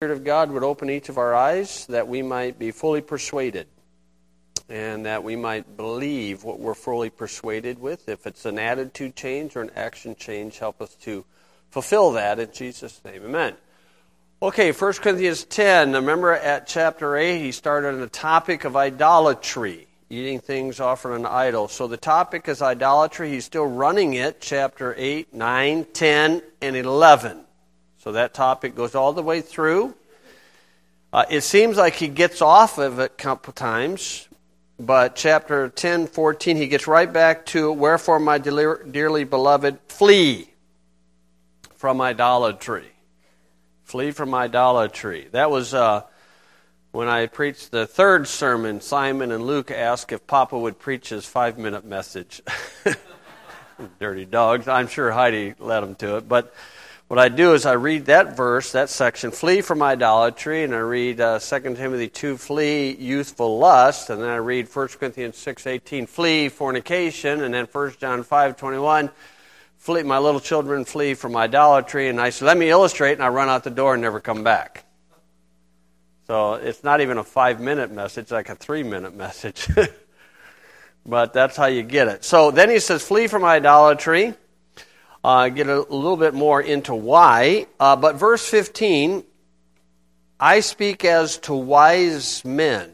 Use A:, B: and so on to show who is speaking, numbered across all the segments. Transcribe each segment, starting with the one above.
A: Spirit of God would open each of our eyes that we might be fully persuaded and that we might believe what we're fully persuaded with. If it's an attitude change or an action change, help us to fulfill that in Jesus' name. Amen. Okay, 1 Corinthians 10. Remember at chapter 8, he started on the topic of idolatry, eating things offered on idol. So the topic is idolatry. He's still running it, chapter 8, 9, 10, and 11. So that topic goes all the way through. It seems like he gets off of it a couple times, but chapter 10, 14, he gets right back to, wherefore, my dearly beloved, flee from idolatry. Flee from idolatry. That was when I preached the third sermon. Simon and Luke asked if Papa would preach his 5-minute message. Dirty dogs. I'm sure Heidi led them to it, but what I do is I read that verse, that section, flee from idolatry, and I read 2 Timothy 2, flee youthful lust, and then I read 1 Corinthians 6:18, flee fornication, and then 1 John 5:21, flee, my little children, flee from idolatry, and I say, let me illustrate, and I run out the door and never come back. So it's not even a 5-minute message, like a 3-minute message. But that's how you get it. So then he says, flee from idolatry. Get a little bit more into why. But verse 15, I speak as to wise men.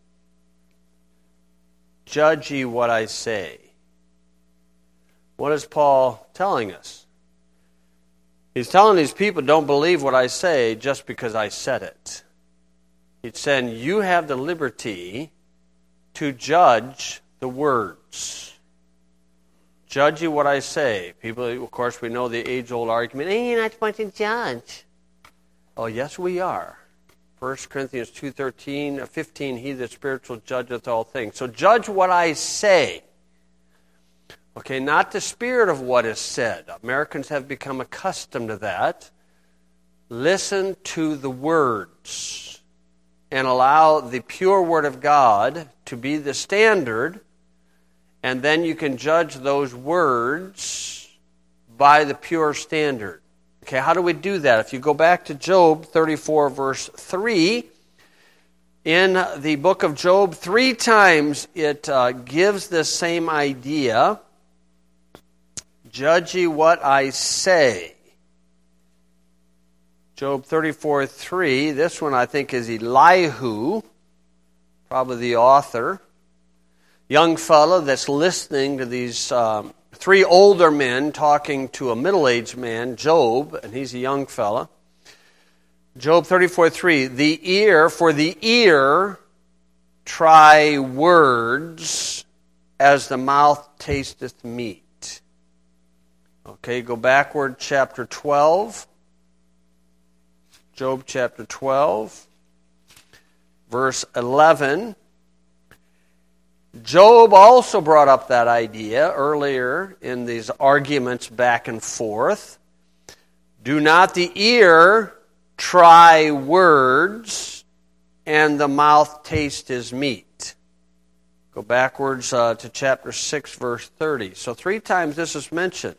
A: Judge ye what I say. What is Paul telling us? He's telling these people, don't believe what I say just because I said it. He's saying, you have the liberty to judge the words. Judge you what I say. People, of course, we know the age-old argument, hey, you're not supposed to judge. Oh, yes, we are. 1 Corinthians 2:13, 15, he that spiritual judgeth all things. So judge what I say. Okay, not the spirit of what is said. Americans have become accustomed to that. Listen to the words and allow the pure Word of God to be the standard. And then you can judge those words by the pure standard. Okay, how do we do that? If you go back to Job 34, verse 3, in the book of Job, 3 times it gives this same idea. Judge ye what I say. Job 34, 3, this one I think is Elihu, probably the author. Young fellow that's listening to these 3 older men talking to a middle-aged man, Job, and he's a young fellow. Job 34:3, for the ear try words as the mouth tasteth meat. Okay, go backward, chapter 12. Job chapter 12, verse 11. Job also brought up that idea earlier in these arguments back and forth. Do not the ear try words, and the mouth taste his meat. Go backwards to chapter 6, verse 30. So 3 times this is mentioned.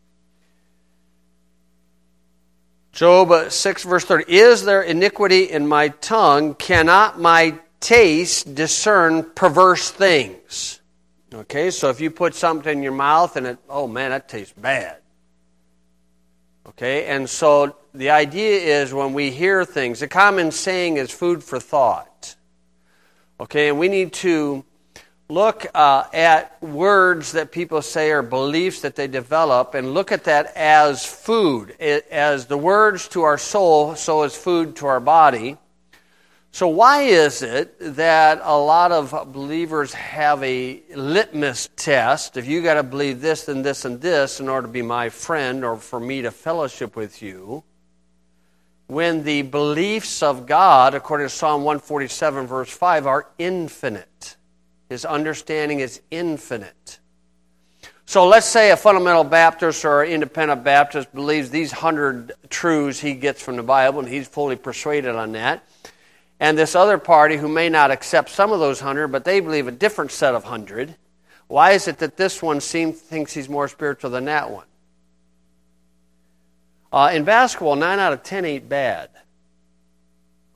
A: Job 6, verse 30. Is there iniquity in my tongue? Cannot my taste discern perverse things? Okay, so if you put something in your mouth and oh man, that tastes bad. Okay, and so the idea is when we hear things, the common saying is food for thought. Okay, and we need to look at words that people say or beliefs that they develop and look at that as food. As the words to our soul, so is food to our body. So why is it that a lot of believers have a litmus test? If you got to believe this and this and this in order to be my friend or for me to fellowship with you, when the beliefs of God, according to Psalm 147, verse 5, are infinite. His understanding is infinite. So let's say a fundamental Baptist or independent Baptist believes these 100 truths he gets from the Bible, and he's fully persuaded on that. And this other party who may not accept some of those 100, but they believe a different set of 100. Why is it that this one thinks he's more spiritual than that one? In basketball, 9 out of 10 ain't bad.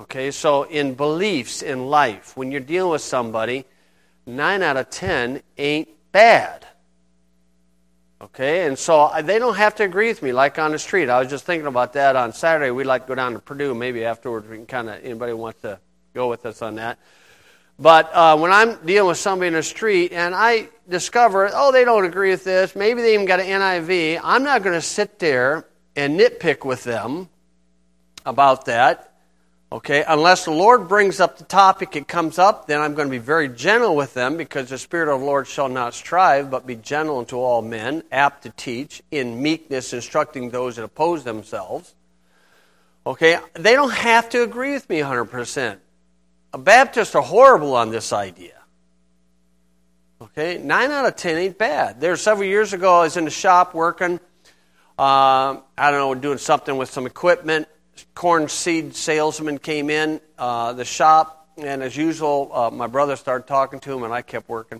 A: Okay, so in beliefs in life, when you're dealing with somebody, 9 out of 10 ain't bad. Okay, and so they don't have to agree with me, like on the street. I was just thinking about that on Saturday. We'd like to go down to Purdue. Maybe afterwards we can kind of, anybody wants to go with us on that. But when I'm dealing with somebody in the street and I discover, they don't agree with this, maybe they even got an NIV, I'm not going to sit there and nitpick with them about that. Okay, unless the Lord brings up the topic, it comes up, then I'm going to be very gentle with them, because the Spirit of the Lord shall not strive, but be gentle unto all men, apt to teach, in meekness instructing those that oppose themselves. Okay, they don't have to agree with me 100%. Baptists are horrible on this idea. Okay, 9 out of 10 ain't bad. There several years ago, I was in the shop working, doing something with some equipment. Corn seed salesman came in the shop, and as usual, my brother started talking to him, and I kept working.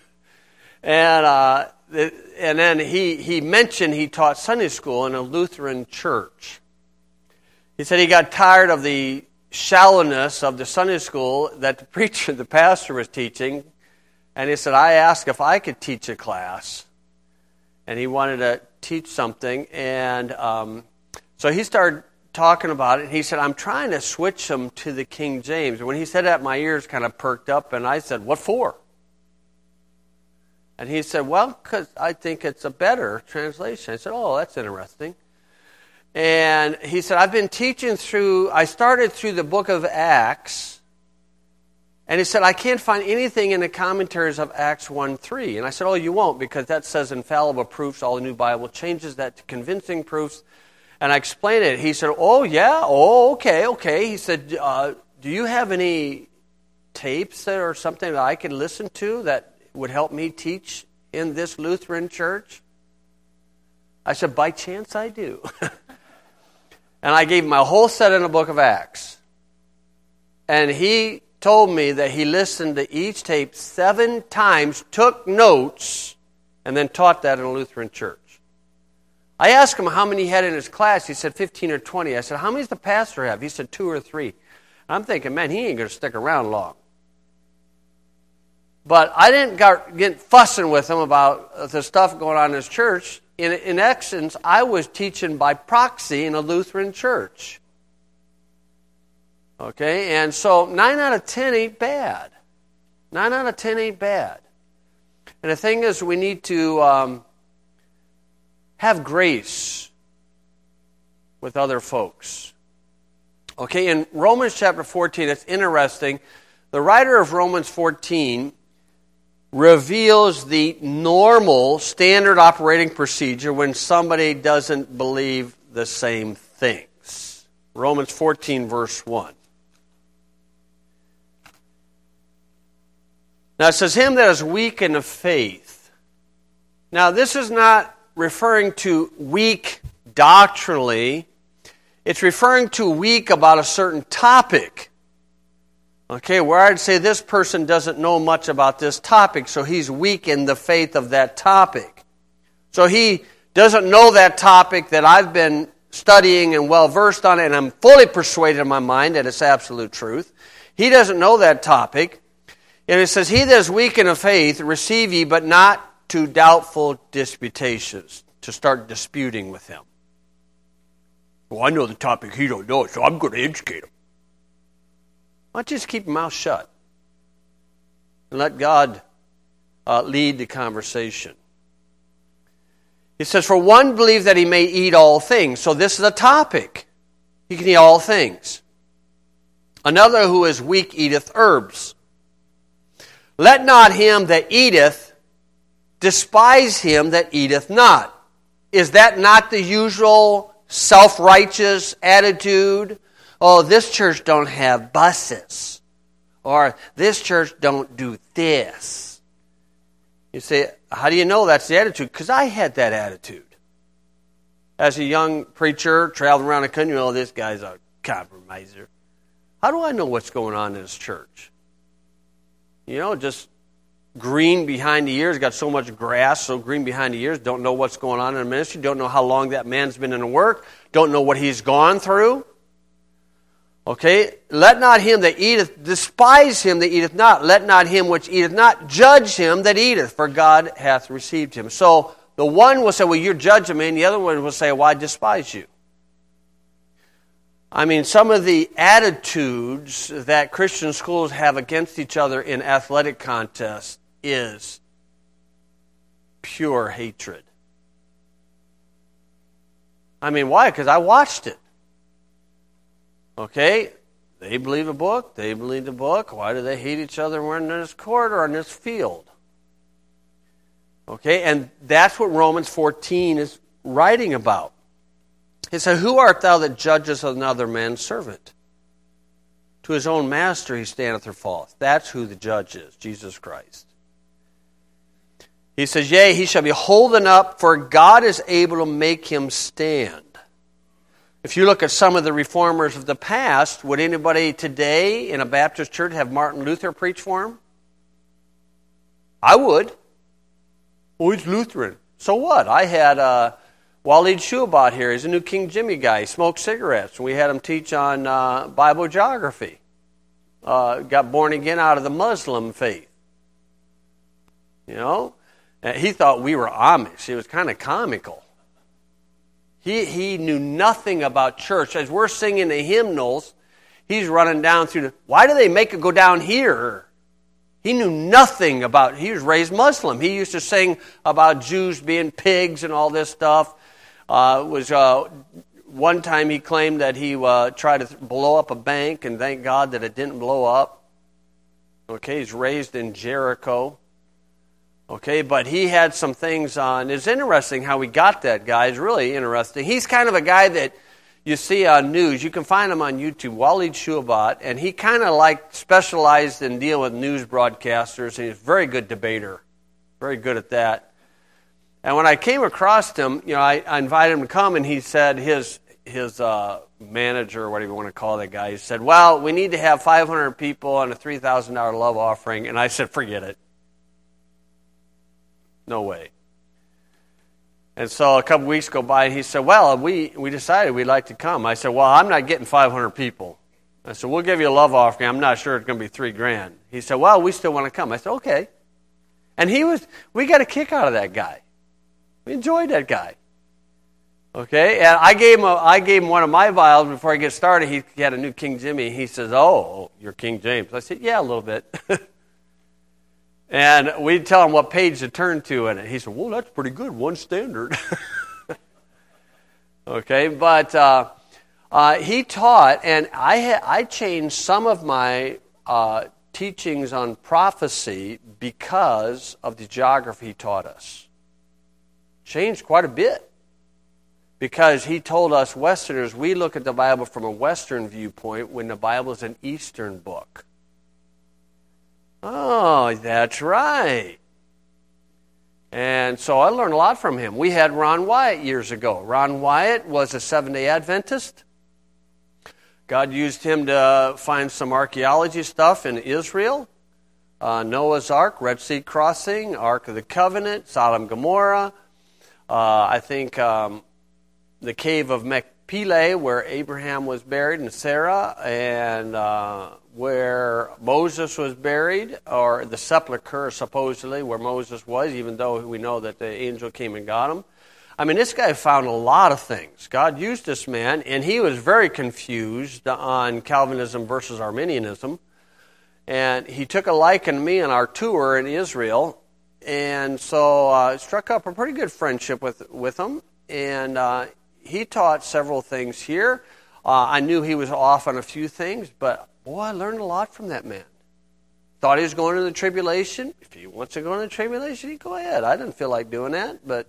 A: and then he mentioned he taught Sunday school in a Lutheran church. He said he got tired of the shallowness of the Sunday school that the pastor was teaching, and he said, I asked if I could teach a class, and he wanted to teach something, and so he started talking about it. He said, I'm trying to switch them to the King James. And when he said that, my ears kind of perked up, and I said, what for? And he said, well, because I think it's a better translation. I said, that's interesting. And he said, I've been teaching I started through the book of Acts, and he said, I can't find anything in the commentaries of Acts 1:3. And I said, you won't, because that says infallible proofs, all the New Bible changes that to convincing proofs. And I explained it. He said, okay. He said, do you have any tapes or something that I could listen to that would help me teach in this Lutheran church? I said, by chance I do. And I gave him a whole set in the book of Acts. And he told me that he listened to each tape 7 times, took notes, and then taught that in a Lutheran church. I asked him how many he had in his class. He said 15 or 20. I said, how many does the pastor have? He said 2 or 3. I'm thinking, man, he ain't going to stick around long. But I didn't get fussing with him about the stuff going on in his church. In essence, I was teaching by proxy in a Lutheran church. Okay, and so 9 out of 10 ain't bad. 9 out of 10 ain't bad. And the thing is, we need to have grace with other folks. Okay, in Romans chapter 14, it's interesting. The writer of Romans 14 reveals the normal standard operating procedure when somebody doesn't believe the same things. Romans 14, verse 1. Now it says, him that is weak in the faith. Now this is not referring to weak doctrinally. It's referring to weak about a certain topic. Okay, where I'd say this person doesn't know much about this topic, so he's weak in the faith of that topic. So he doesn't know that topic that I've been studying and well versed on, and I'm fully persuaded in my mind that it's absolute truth. He doesn't know that topic. And it says, he that is weak in the faith, receive ye, but not to doubtful disputations, to start disputing with him. Well, I know the topic he don't know, so I'm going to educate him. Why don't you just keep your mouth shut and let God lead the conversation? He says, for one believe that he may eat all things. So this is a topic. He can eat all things. Another who is weak eateth herbs. Let not him that eateth despise him that eateth not. Is that not the usual self-righteous attitude? Oh, this church don't have buses. Or this church don't do this. You say, how do you know that's the attitude? Because I had that attitude. As a young preacher, traveling around the country, this guy's a compromiser. How do I know what's going on in this church? Just green behind the ears, got so much grass, so green behind the ears, don't know what's going on in the ministry, don't know how long that man's been in the work, don't know what he's gone through. Okay, let not him that eateth despise him that eateth not. Let not him which eateth not judge him that eateth, for God hath received him. So the one will say, well, you're judging me, and the other one will say, well, I despise you. I mean, some of the attitudes that Christian schools have against each other in athletic contests is pure hatred. I mean, why? Because I watched it. Okay, they believe a book, they believe the book. Why do they hate each other when they're in this court or in this field? Okay, and that's what Romans 14 is writing about. He said, who art thou that judgest another man's servant? To his own master he standeth or falleth. That's who the judge is, Jesus Christ. He says, yea, he shall be holden up, for God is able to make him stand. If you look at some of the reformers of the past, would anybody today in a Baptist church have Martin Luther preach for him? I would. Oh, he's Lutheran. So what? I had Waleed Shuabat here. He's a New King Jimmy guy. He smoked cigarettes. We had him teach on Bible geography. Got born again out of the Muslim faith. You know? And he thought we were Amish. It was kind of comical. He knew nothing about church. As we're singing the hymnals, he's running down through the... Why do they make it go down here? He knew nothing about... He was raised Muslim. He used to sing about Jews being pigs and all this stuff. One time he claimed that he tried to blow up a bank, and thank God that it didn't blow up. Okay, he's raised in Jericho. Okay, but he had some things on. It's interesting how we got that guy. It's really interesting. He's kind of a guy that you see on news. You can find him on YouTube, Waleed Shuabat, and he kind of like specialized in dealing with news broadcasters, and he's a very good debater. Very good at that. And when I came across him, you know, I invited him to come, and he said his manager, or whatever you want to call that guy, he said, well, we need to have 500 people and a $3,000 love offering. And I said, forget it. No way. And so a couple weeks go by, and he said, well, we decided we'd like to come. I said, well, I'm not getting 500 people. I said, we'll give you a love offering. I'm not sure it's going to be $3,000. He said, well, we still want to come. I said, okay. And we got a kick out of that guy. We enjoyed that guy. Okay, and I gave him one of my vials before I get started. He had a New King Jimmy. He says, oh, you're King James. I said, yeah, a little bit. And we'd tell him what page to turn to in it. He said, well, that's pretty good, one standard. Okay, but he taught, and I changed some of my teachings on prophecy because of the geography he taught us. Changed quite a bit. Because he told us Westerners, we look at the Bible from a Western viewpoint when the Bible is an Eastern book. Oh, that's right. And so I learned a lot from him. We had Ron Wyatt years ago. Ron Wyatt was a Seventh-day Adventist. God used him to find some archaeology stuff in Israel. Noah's Ark, Red Sea Crossing, Ark of the Covenant, Sodom and Gomorrah. I think the cave of Machpelah, where Abraham was buried, and Sarah, and where Moses was buried, or the sepulcher, supposedly, where Moses was, even though we know that the angel came and got him. I mean, this guy found a lot of things. God used this man, and he was very confused on Calvinism versus Arminianism. And he took a liking to me on our tour in Israel, and so struck up a pretty good friendship with him. And he taught several things here. I knew he was off on a few things, but boy, I learned a lot from that man. Thought he was going to the tribulation. If he wants to go to the tribulation, he go ahead. I didn't feel like doing that, but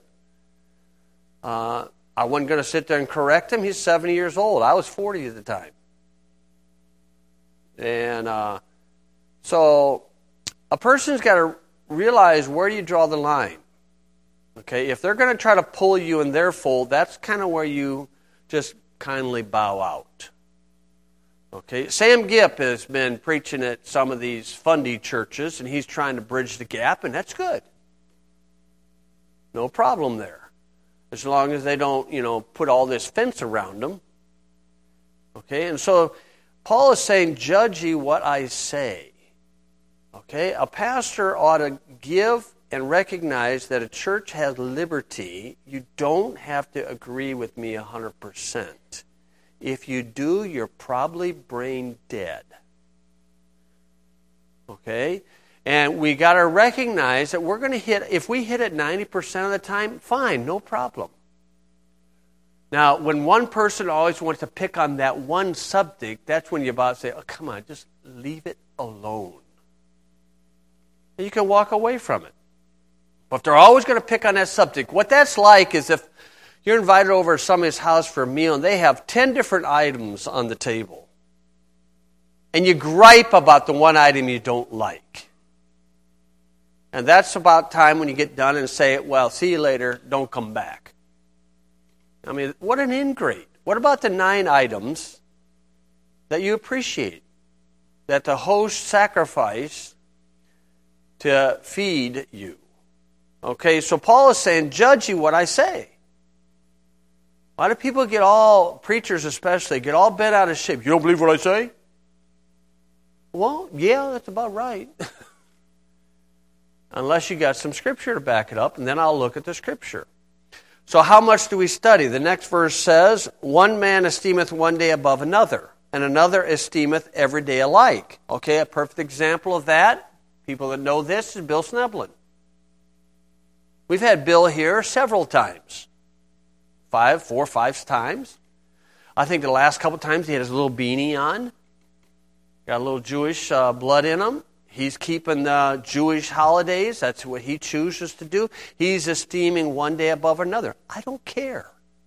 A: I wasn't going to sit there and correct him. He's 70 years old. I was 40 at the time. And so a person's got to realize where do you draw the line. Okay, if they're going to try to pull you in their fold, that's kind of where you just kindly bow out. Okay, Sam Gipp has been preaching at some of these fundy churches, and he's trying to bridge the gap, and that's good. No problem there. As long as they don't, put all this fence around them. Okay, and so Paul is saying, judge ye what I say. Okay? A pastor ought to give and recognize that a church has liberty. You don't have to agree with me 100%. If you do, you're probably brain dead. Okay? And we got to recognize that we're going to hit, if we hit it 90% of the time, fine, no problem. Now, when one person always wants to pick on that one subject, that's when you're about to say, oh, come on, just leave it alone. And you can walk away from it. But if they're always going to pick on that subject, what that's like is if you're invited over to somebody's house for a meal and they have 10 different items on the table, and you gripe about the one item you don't like. And that's about time when you get done and say, well, see you later, don't come back. I mean, what an ingrate. What about the 9 items that you appreciate, that the host sacrificed to feed you? Okay, so Paul is saying, judge you what I say. Why do people get all, preachers especially, get all bent out of shape? You don't believe what I say? Well, yeah, that's about right. Unless you got some scripture to back it up, and then I'll look at the scripture. So how much do we study? The next verse says, one man esteemeth one day above another, and another esteemeth every day alike. Okay, a perfect example of that, people that know this, is Bill Sneblin. We've had Bill here several times. 4 or 5 times. I think the last couple times he had his little beanie on. Got a little Jewish blood in him. He's keeping the Jewish holidays. That's what he chooses to do. He's esteeming one day above another. I don't care.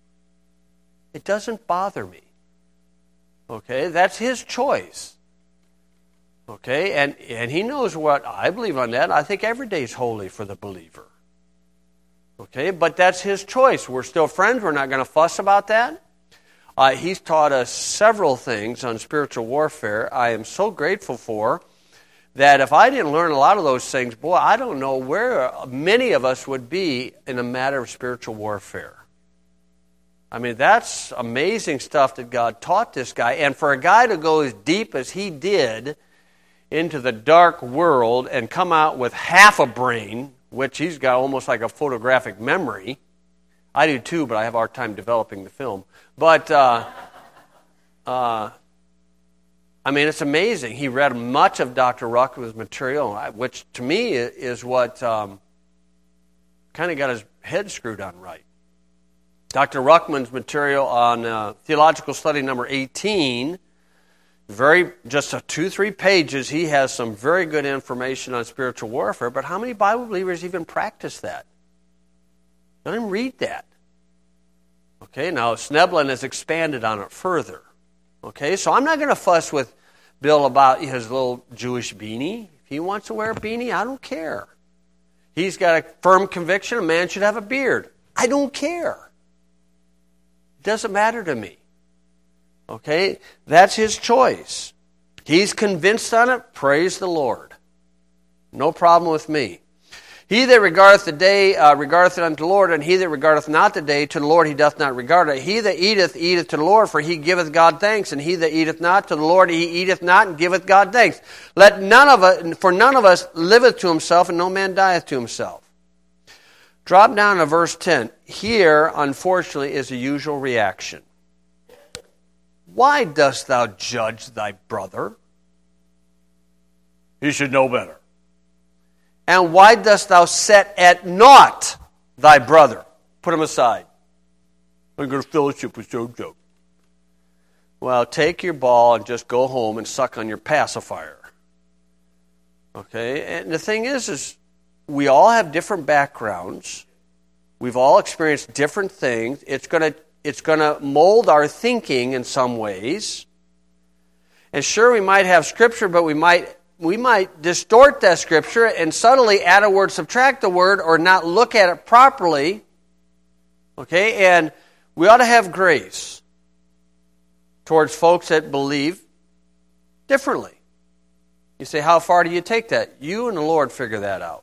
A: It doesn't bother me. Okay, that's his choice. Okay, and he knows what I believe on that. I think every day is holy for the believer. Okay, but that's his choice. We're still friends. We're not going to fuss about that. He's taught us several things on spiritual warfare I am so grateful for, that if I didn't learn a lot of those things, boy, I don't know where many of us would be in a matter of spiritual warfare. I mean, that's amazing stuff that God taught this guy. And for a guy to go as deep as he did into the dark world and come out with half a brain, which he's got almost like a photographic memory. I do too, but I have a hard time developing the film. But, I mean, it's amazing. He read much of Dr. Ruckman's material, which to me is what kind of got his head screwed on right. Dr. Ruckman's material on Theological Study number 18, just 2-3 pages, he has some very good information on spiritual warfare, but how many Bible believers even practice that? Don't even read that. Okay, now Sneblin has expanded on it further. Okay, so I'm not going to fuss with Bill about his little Jewish beanie. If he wants to wear a beanie, I don't care. He's got a firm conviction a man should have a beard. I don't care. It doesn't matter to me. Okay, that's his choice. He's convinced on it, praise the Lord. No problem with me. He that regardeth the day regardeth it unto the Lord, and he that regardeth not the day to the Lord he doth not regard it. He that eateth, eateth to the Lord, for he giveth God thanks, and he that eateth not to the Lord, he eateth not, and giveth God thanks. For none of us liveth to himself, and no man dieth to himself. Drop down to verse 10. Here, unfortunately, is the usual reaction. Why dost thou judge thy brother? He should know better. And why dost thou set at naught thy brother? Put him aside. I'm going to fellowship with Jojo. Well, take your ball and just go home and suck on your pacifier. Okay? And the thing is we all have different backgrounds. We've all experienced different things. It's going to mold our thinking in some ways. And sure, we might have Scripture, but we might distort that Scripture and subtly add a word, subtract the word, or not look at it properly. Okay? And we ought to have grace towards folks that believe differently. You say, how far do you take that? You and the Lord figure that out.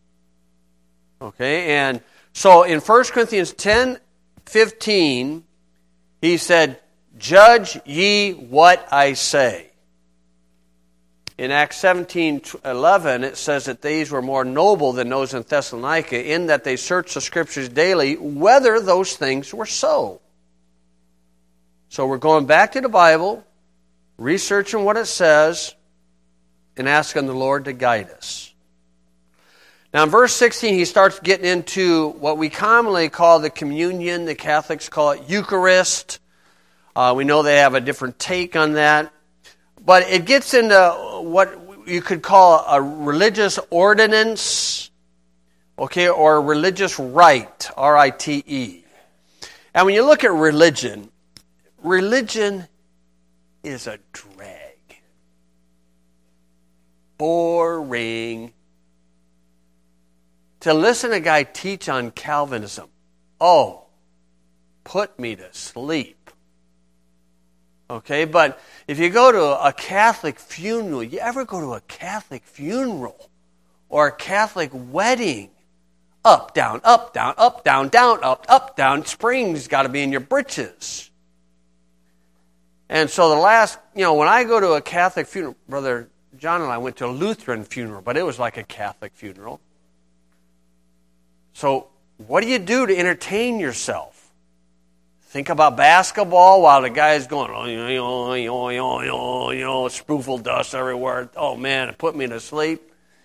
A: Okay? And so in 1 Corinthians 10:15, he said, Judge ye what I say. In Acts 17:11, it says that these were more noble than those in Thessalonica, in that they searched the Scriptures daily, whether those things were so. So we're going back to the Bible, researching what it says, and asking the Lord to guide us. Now in verse 16, he starts getting into what we commonly call the communion. The Catholics call it Eucharist. We know they have a different take on that. But it gets into what you could call a religious ordinance, okay, or a religious rite, R-I-T-E. And when you look at religion, religion is a drag. Boring. To listen to a guy teach on Calvinism, oh, put me to sleep. Okay, but if you go to a Catholic funeral, you ever go to a Catholic funeral or a Catholic wedding? Up, down, up, down, up, down, down, up, down. Springs got to be in your britches. And so when I go to a Catholic funeral, Brother John and I went to a Lutheran funeral, but it was like a Catholic funeral. So what do you do to entertain yourself? Think about basketball while the guy's going, spoofle dust everywhere. Oh, man, it put me to sleep.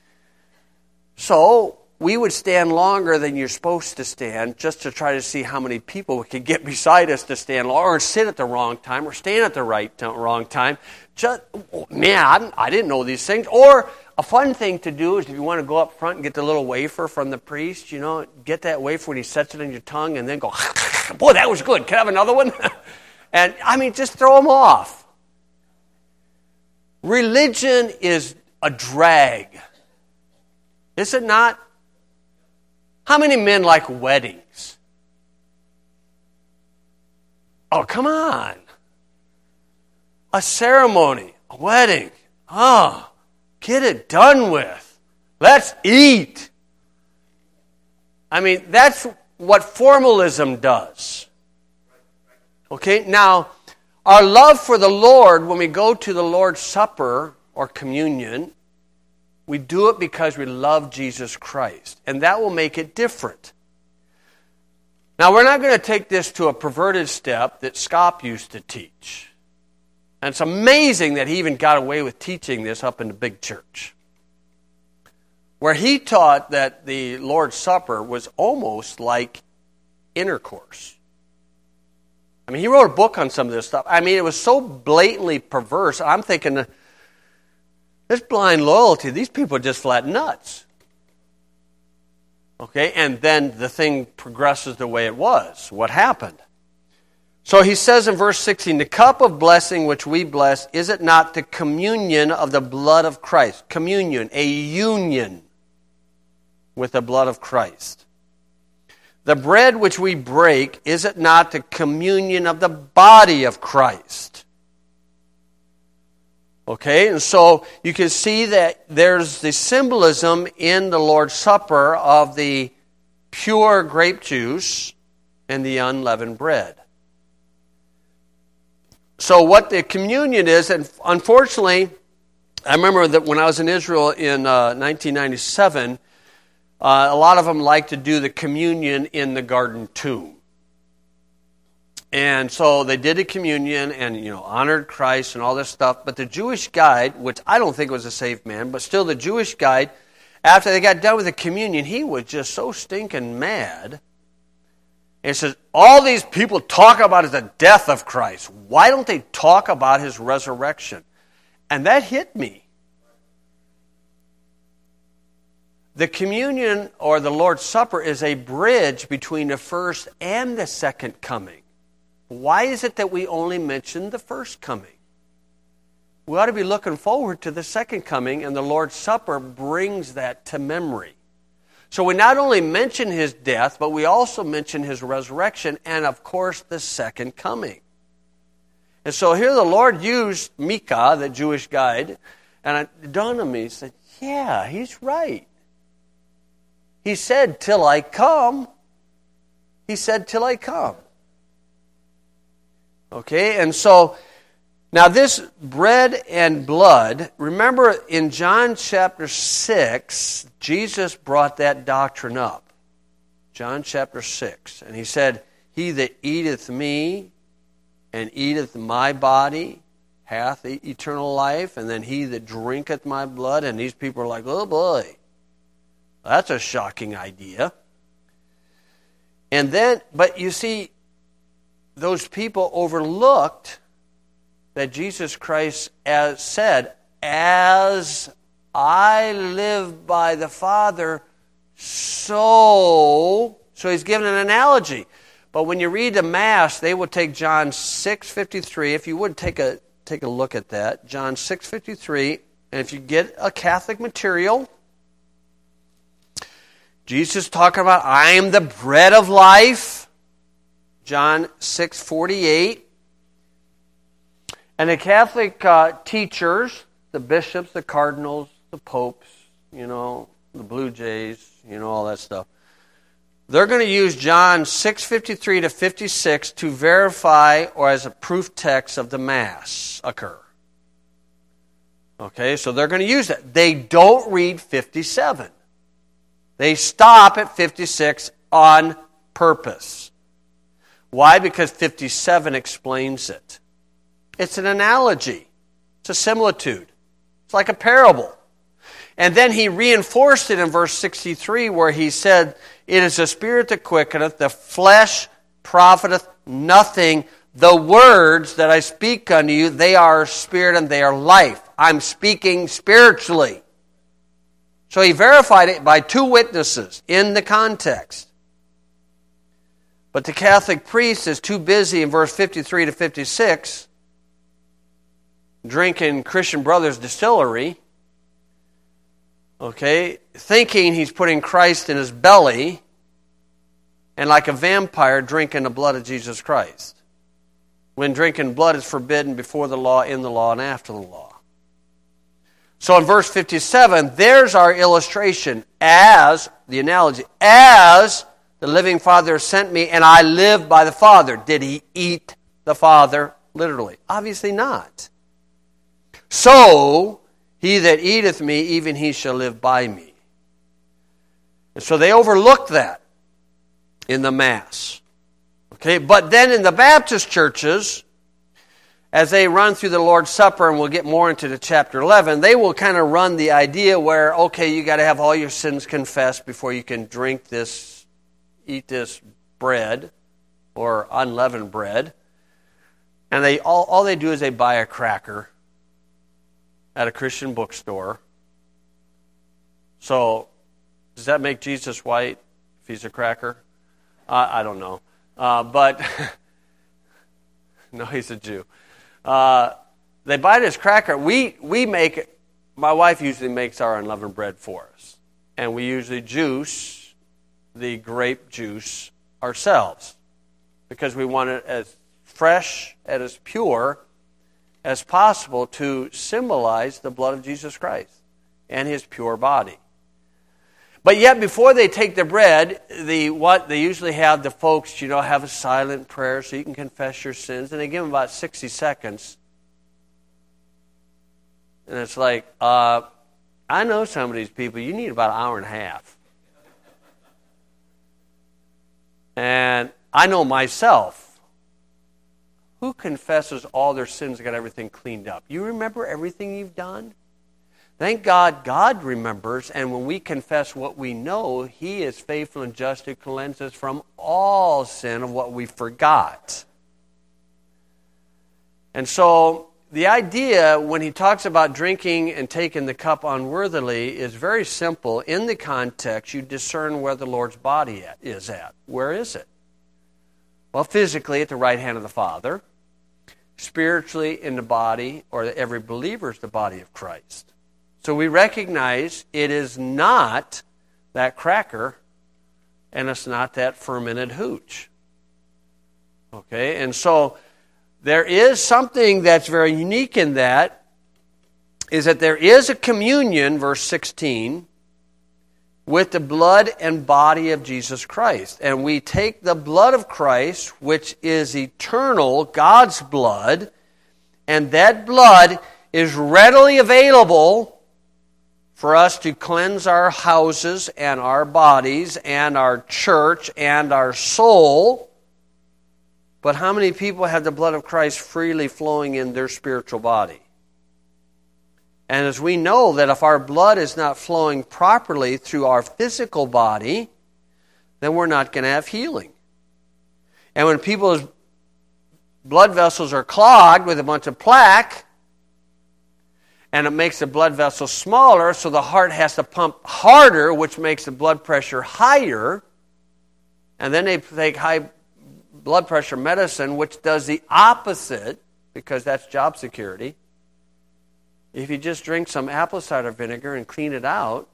A: So we would stand longer than you're supposed to stand just to try to see how many people we could get beside us to stand longer, or sit at the wrong time, or stand at the wrong time. I didn't know these things. Or a fun thing to do is if you want to go up front and get the little wafer from the priest, get that wafer when he sets it on your tongue and then go, boy, that was good. Can I have another one? And, just throw them off. Religion is a drag. Is it not? How many men like weddings? Oh, come on. A ceremony, a wedding. Oh, get it done with. Let's eat. That's what formalism does. Okay, now, our love for the Lord, when we go to the Lord's Supper or communion, we do it because we love Jesus Christ. And that will make it different. Now, we're not going to take this to a perverted step that Scop used to teach. And it's amazing that he even got away with teaching this up in the big church, where he taught that the Lord's Supper was almost like intercourse. He wrote a book on some of this stuff. It was so blatantly perverse. I'm thinking, this blind loyalty, these people are just flat nuts. Okay, and then the thing progresses the way it was. What happened? So he says in verse 16, the cup of blessing which we bless, is it not the communion of the blood of Christ? Communion, a union with the blood of Christ. The bread which we break, is it not the communion of the body of Christ? Okay, and so you can see that there's the symbolism in the Lord's Supper of the pure grape juice and the unleavened bread. So what the communion is, and unfortunately, I remember that when I was in Israel in 1997, a lot of them like to do the communion in the garden tomb. And so they did a communion and, honored Christ and all this stuff. But the Jewish guide, which I don't think was a saved man, but still the Jewish guide, after they got done with the communion, he was just so stinking mad. And he says, all these people talk about the death of Christ. Why don't they talk about his resurrection? And that hit me. The communion or the Lord's Supper is a bridge between the first and the second coming. Why is it that we only mention the first coming? We ought to be looking forward to the second coming, and the Lord's Supper brings that to memory. So we not only mention his death, but we also mention his resurrection and, of course, the second coming. And so here the Lord used Micah, the Jewish guide, and it dawned on me, he said, yeah, he's right. He said, till I come. He said, till I come. Okay, and so now this bread and blood, remember in John chapter 6, Jesus brought that doctrine up. John chapter 6. And he said, "He that eateth me and eateth my body hath eternal life, and then he that drinketh my blood," and these people are like, "Oh boy, that's a shocking idea." And then, but you see, those people overlooked that Jesus Christ said, "As I live by the Father, so he's given an analogy. But when you read the Mass, they will take John 6:53. If you would take a look at that, John 6:53, and if you get a Catholic material, Jesus talking about, "I am the bread of life," John 6:48. And the Catholic teachers, the bishops, the cardinals, the popes, the Blue Jays, all that stuff, they're going to use John 6:53 to 56 to verify or as a proof text of the Mass occur. Okay, so they're going to use that. They don't read 57. They stop at 56 on purpose. Why? Because 57 explains it. It's an analogy. It's a similitude. It's like a parable. And then he reinforced it in verse 63 where he said, "It is the spirit that quickeneth, the flesh profiteth nothing. The words that I speak unto you, they are spirit and they are life." I'm speaking spiritually. So he verified it by two witnesses in the context. But the Catholic priest is too busy in verse 53 to 56 drinking Christian Brothers distillery, thinking he's putting Christ in his belly, and like a vampire drinking the blood of Jesus Christ, when drinking blood is forbidden before the law, in the law, and after the law. So in verse 57, there's our illustration, as, the analogy, as the living Father sent me, and I live by the Father. Did he eat the Father literally? Obviously not. So, he that eateth me, even he shall live by me. And so they overlooked that in the Mass. But then in the Baptist churches, as they run through the Lord's Supper, and we'll get more into the chapter 11, they will kind of run the idea where, you got to have all your sins confessed before you can eat this bread, or unleavened bread. And all they do is they buy a cracker at a Christian bookstore. So, does that make Jesus white if he's a cracker? I don't know. But, no, he's a Jew. They buy this cracker. We make it. My wife usually makes our unleavened bread for us. And we usually juice the grape juice ourselves, because we want it as fresh and as pure as possible to symbolize the blood of Jesus Christ and his pure body. But yet, before they take the bread, they usually have the folks, have a silent prayer so you can confess your sins, and they give them about 60 seconds. And it's like, I know some of these people, you need about an hour and a half. And I know myself. Who confesses all their sins and got everything cleaned up? You remember everything you've done? Thank God, God remembers, and when we confess what we know, he is faithful and just to cleanse us from all sin of what we forgot. And so, the idea when he talks about drinking and taking the cup unworthily is very simple. In the context, you discern where the Lord's body is at. Where is it? Well, physically at the right hand of the Father. Spiritually in the body, or every believer is the body of Christ. So we recognize it is not that cracker, and it's not that fermented hooch. And so there is something that's very unique in that, is that there is a communion, verse 16, with the blood and body of Jesus Christ. And we take the blood of Christ, which is eternal, God's blood, and that blood is readily available for us to cleanse our houses and our bodies and our church and our soul. But how many people have the blood of Christ freely flowing in their spiritual body? And as we know that if our blood is not flowing properly through our physical body, then we're not going to have healing. And when people's blood vessels are clogged with a bunch of plaque, and it makes the blood vessels smaller, so the heart has to pump harder, which makes the blood pressure higher, and then they take high blood pressure medicine, which does the opposite, because that's job security. If you just drink some apple cider vinegar and clean it out,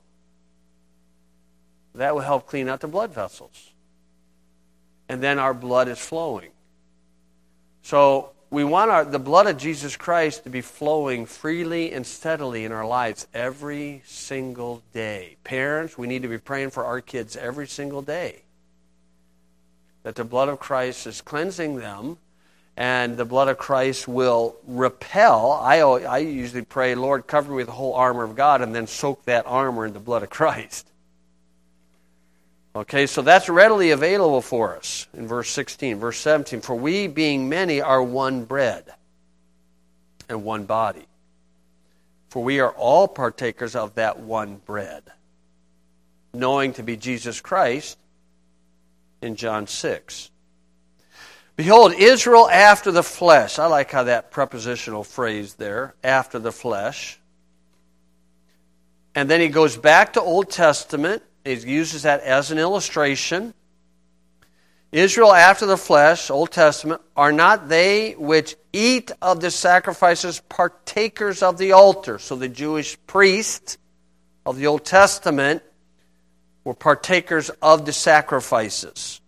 A: that will help clean out the blood vessels. And then our blood is flowing. So we want the blood of Jesus Christ to be flowing freely and steadily in our lives every single day. Parents, we need to be praying for our kids every single day, that the blood of Christ is cleansing them, and the blood of Christ will repel. I usually pray, Lord, cover me with the whole armor of God, and then soak that armor in the blood of Christ. Okay, so that's readily available for us in verse 16. Verse 17, for we being many are one bread and one body. For we are all partakers of that one bread, knowing to be Jesus Christ in John 6. Behold, Israel after the flesh. I like how that prepositional phrase there, after the flesh. And then he goes back to Old Testament. He uses that as an illustration. Israel after the flesh, Old Testament, are not they which eat of the sacrifices partakers of the altar? So the Jewish priests of the Old Testament were partakers of the sacrifices.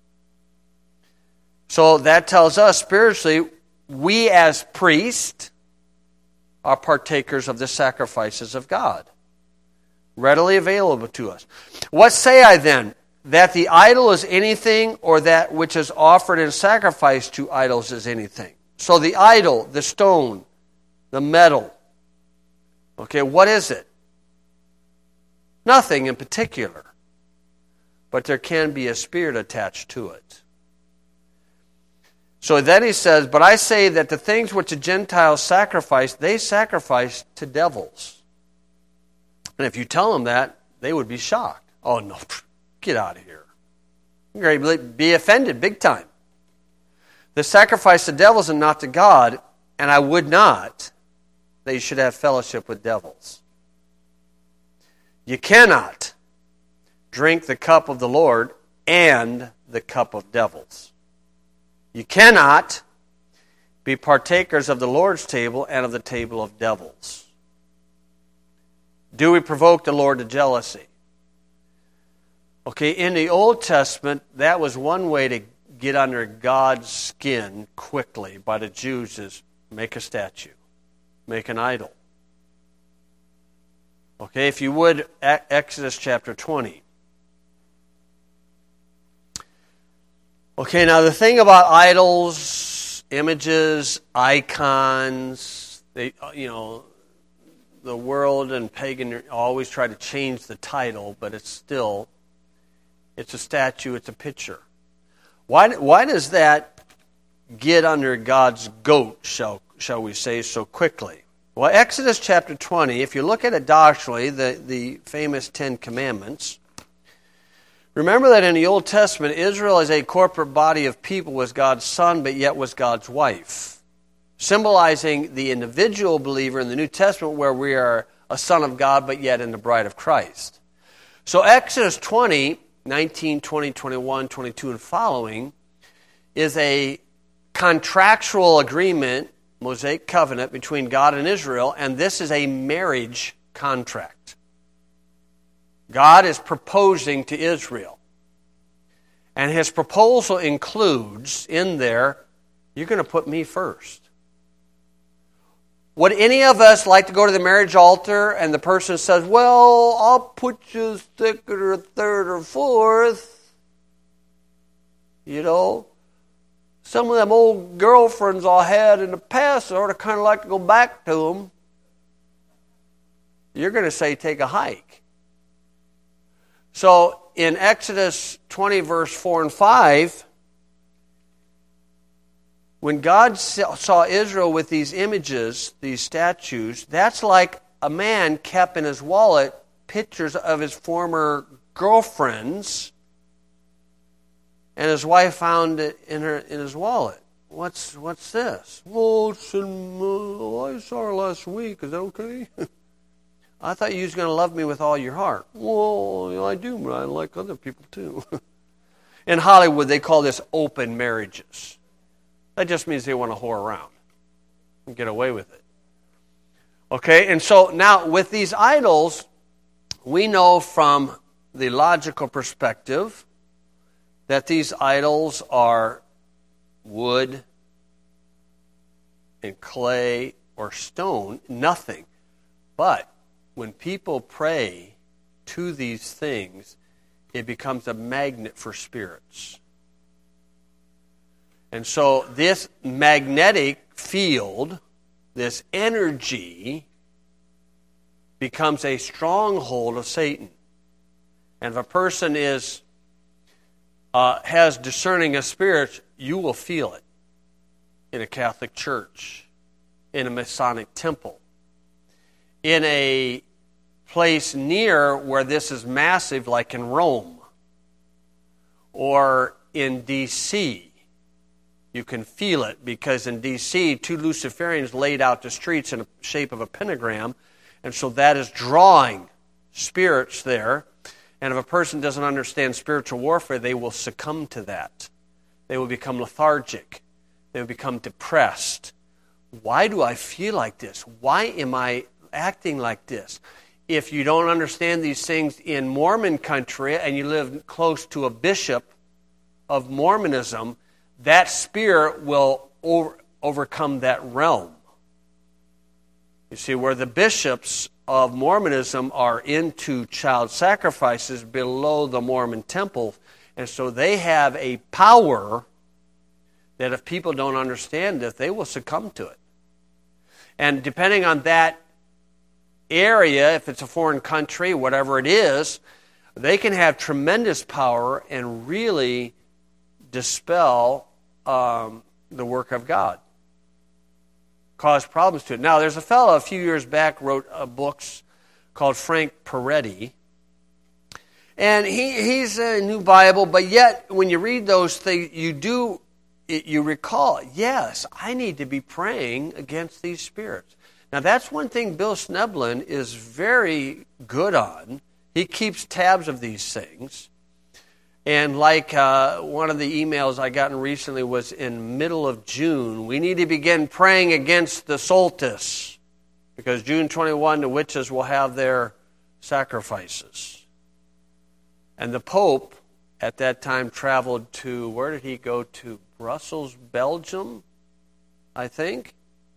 A: So that tells us spiritually, we as priests are partakers of the sacrifices of God, readily available to us. What say I then? That the idol is anything, or that which is offered in sacrifice to idols is anything? So the idol, the stone, the metal, okay, what is it? Nothing in particular. But there can be a spirit attached to it. So then he says, but I say that the things which the Gentiles sacrifice, they sacrifice to devils. And if you tell them that, they would be shocked. Oh no, get out of here. You're going to be offended big time. They sacrifice to devils and not to God, and I would not that you should have fellowship with devils. You cannot drink the cup of the Lord and the cup of devils. You cannot be partakers of the Lord's table and of the table of devils. Do we provoke the Lord to jealousy? Okay, in the Old Testament, that was one way to get under God's skin quickly by the Jews is make a statue, make an idol. Okay, if you would, Exodus chapter 20. Okay, now the thing about idols, images, icons, the world and pagan always try to change the title, but it's a statue, it's a picture. Why does that get under God's goat, shall we say, so quickly? Well, Exodus chapter 20, if you look at it doctrinally, the famous Ten Commandments, remember that in the Old Testament, Israel as a corporate body of people was God's son, but yet was God's wife, symbolizing the individual believer in the New Testament where we are a son of God, but yet in the bride of Christ. So Exodus 20, 19, 20, 21, 22, and following is a contractual agreement, Mosaic covenant between God and Israel, and this is a marriage contract. God is proposing to Israel. And his proposal includes in there, you're going to put me first. Would any of us like to go to the marriage altar and the person says, well, I'll put you second or third or fourth? You know, some of them old girlfriends I had in the past, I would kind of like to go back to them. You're going to say, take a hike. So in Exodus 20, verse 4 and 5, when God saw Israel with these images, these statues, that's like a man kept in his wallet pictures of his former girlfriends, and his wife found it in his wallet. What's this? Well, I saw her last week. Is that okay? I thought you was going to love me with all your heart. Well, I do, but I like other people too. In Hollywood, they call this open marriages. That just means they want to whore around and get away with it. Okay, and so now with these idols, we know from the logical perspective that these idols are wood and clay or stone, nothing. But when people pray to these things, it becomes a magnet for spirits. And so this magnetic field, this energy, becomes a stronghold of Satan. And if a person has discerning of spirits, you will feel it in a Catholic church, in a Masonic temple, in a place near where this is massive, like in Rome or in D.C., you can feel it, because in D.C., 2 Luciferians laid out the streets in the shape of a pentagram, and so that is drawing spirits there. And if a person doesn't understand spiritual warfare, they will succumb to that. They will become lethargic. They will become depressed. Why do I feel like this? Why am I acting like this? If you don't understand these things in Mormon country and you live close to a bishop of Mormonism, that spirit will overcome that realm. You see, where the bishops of Mormonism are into child sacrifices below the Mormon temple, and so they have a power that if people don't understand it, they will succumb to it. And depending on that area, if it's a foreign country, whatever it is, they can have tremendous power and really dispel the work of God, cause problems to it. Now, there's a fellow a few years back wrote books called Frank Peretti, and he's a New Bible, but yet when you read those things, you recall, yes, I need to be praying against these spirits. Now, that's one thing Bill Schneblin is very good on. He keeps tabs of these things. And like one of the emails I gotten recently was in middle of June, we need to begin praying against the solstice, because June 21, the witches will have their sacrifices. And the Pope at that time traveled to, where did he go to? Brussels, Belgium, I think.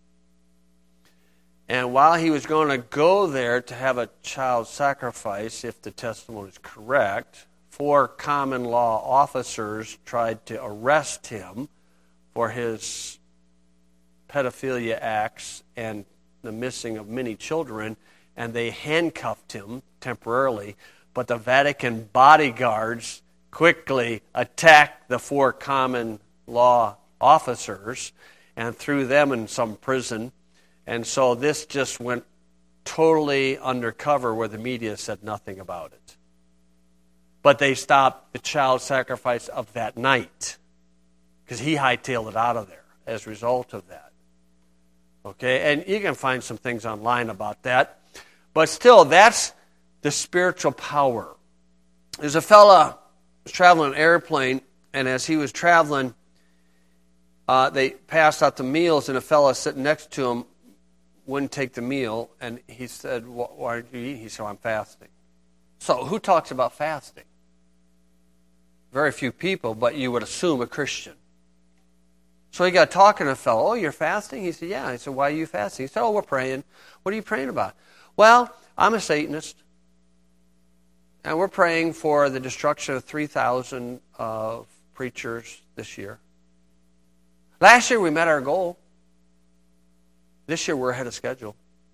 A: And while he was going to go there to have a child sacrifice, if the testimony is correct, 4 common law officers tried to arrest him for his pedophilia acts and the missing of many children, and they handcuffed him temporarily. But the Vatican bodyguards quickly attacked the 4 common law officers and threw them in some prison. And so this just went totally undercover, where the media said nothing about it. But they stopped the child sacrifice of that night, because he hightailed it out of there as a result of that. Okay, and you can find some things online about that. But still, that's the spiritual power. There's a fella who was traveling an airplane, and as he was traveling, they passed out the meals, and a fella sitting next to him wouldn't take the meal, and he said, why aren't you eating? He said, I'm fasting. So who talks about fasting? Very few people, but you would assume a Christian. So he got talking to a fellow. Oh, you're fasting? He said, yeah. I said, why are you fasting? He said, oh, we're praying. What are you praying about? Well, I'm a Satanist. And we're praying for the destruction of 3,000 preachers this year. Last year we met our goal. This year we're ahead of schedule.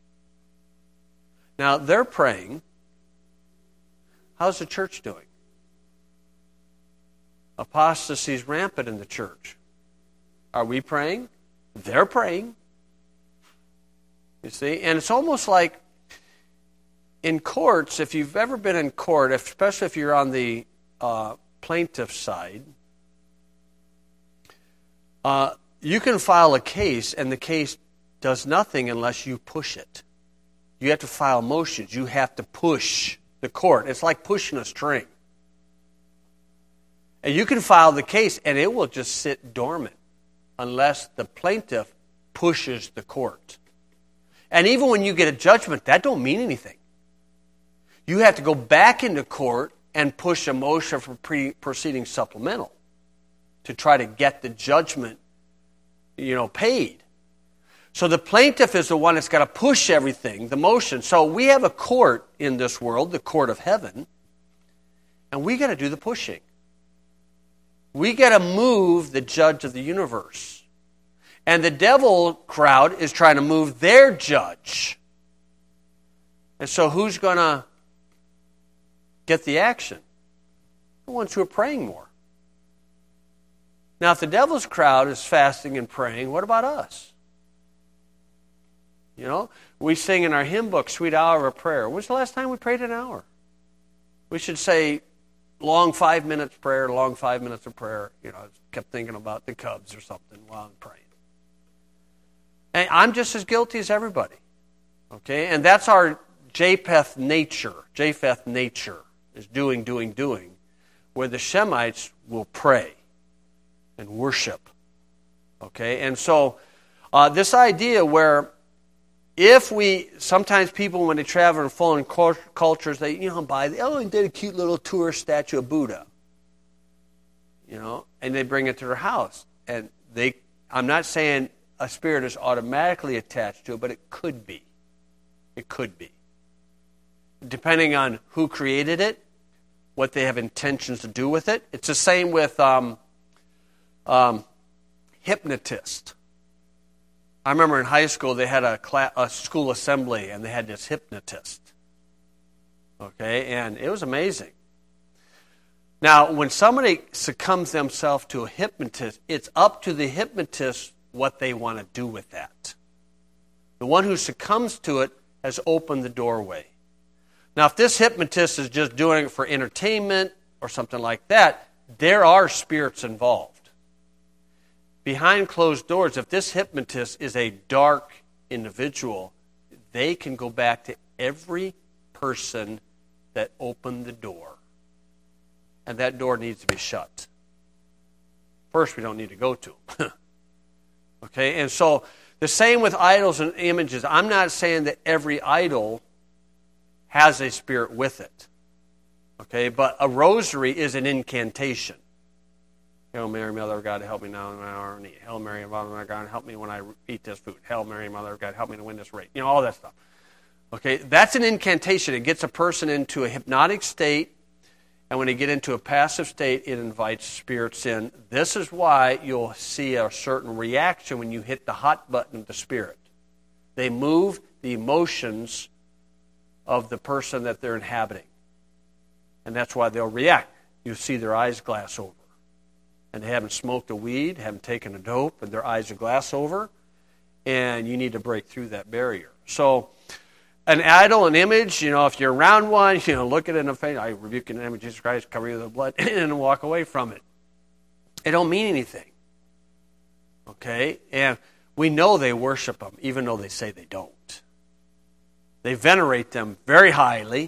A: Now they're praying. How's the church doing? Apostasy is rampant in the church. Are we praying? They're praying. You see? And it's almost like in courts, if you've ever been in court, especially if you're on the plaintiff side, you can file a case, and the case does nothing unless you push it. You have to file motions. You have to push the court. It's like pushing a string. And you can file the case, and it will just sit dormant unless the plaintiff pushes the court. And even when you get a judgment, that don't mean anything. You have to go back into court and push a motion for proceeding supplemental to try to get the judgment, paid. So the plaintiff is the one that's got to push everything, the motion. So we have a court in this world, the court of heaven, and we got to do the pushing. We got to move the judge of the universe. And the devil crowd is trying to move their judge. And so who's going to get the action? The ones who are praying more. Now, if the devil's crowd is fasting and praying, what about us? We sing in our hymn book, Sweet Hour of Prayer. When's the last time we prayed an hour? We should say long 5 minutes prayer, long 5 minutes of prayer. I kept thinking about the Cubs or something while I'm praying. And I'm just as guilty as everybody. Okay? And that's our Japheth nature. Japheth nature is doing, where the Shemites will pray and worship. Okay? And so this idea where sometimes people when they travel in foreign cultures, they, and did a cute little tourist statue of Buddha. And they bring it to their house. And I'm not saying a spirit is automatically attached to it, but it could be. It could be. Depending on who created it, what they have intentions to do with it. It's the same with hypnotist. I remember in high school they had a school assembly and they had this hypnotist. Okay, and it was amazing. Now, when somebody succumbs themselves to a hypnotist, it's up to the hypnotist what they want to do with that. The one who succumbs to it has opened the doorway. Now, if this hypnotist is just doing it for entertainment or something like that, there are spirits involved. Behind closed doors, if this hypnotist is a dark individual, they can go back to every person that opened the door. And that door needs to be shut. First, we don't need to go to them. Okay, and so the same with idols and images. I'm not saying that every idol has a spirit with it. Okay, but a rosary is an incantation. Hail Mary, Mother of God, help me now in my hour of need. Hail Mary, Mother of God, help me when I eat this food. Hail Mary, Mother of God, help me to win this race. All that stuff. Okay, that's an incantation. It gets a person into a hypnotic state, and when they get into a passive state, it invites spirits in. This is why you'll see a certain reaction when you hit the hot button of the spirit. They move the emotions of the person that they're inhabiting. And that's why they'll react. You see their eyes glass over. And they haven't smoked a weed, haven't taken a dope, and their eyes are glass over. And you need to break through that barrier. So, an idol, an image, if you're around one, look at it in the face. I rebuke in the name of Jesus Christ, cover you with the blood, and walk away from it. It don't mean anything. Okay? And we know they worship them, even though they say they don't. They venerate them very highly.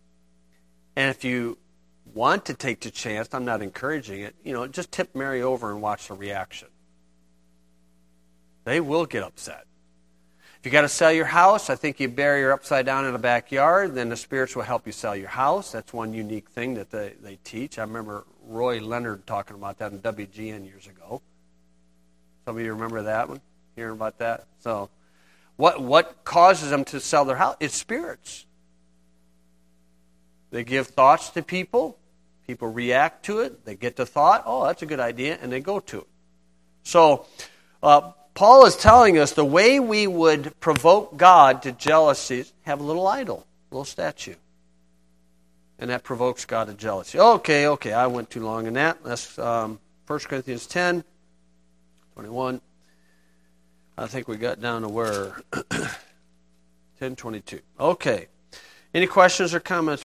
A: And if you want to take the chance, I'm not encouraging it, just tip Mary over and watch the reaction. They will get upset. If you got to sell your house, I think you bury her upside down in the backyard, then the spirits will help you sell your house. That's one unique thing that they teach. I remember Roy Leonard talking about that in WGN years ago. Some of you remember that one, hearing about that. So, what causes them to sell their house? It's spirits. They give thoughts to people. People react to it. They get the thought, oh, that's a good idea, and they go to it. So, Paul is telling us the way we would provoke God to jealousy is have a little idol, a little statue. And that provokes God to jealousy. Okay, I went too long in that. That's 1 Corinthians 10, 21. I think we got down to where? 10:22. Okay. Any questions or comments?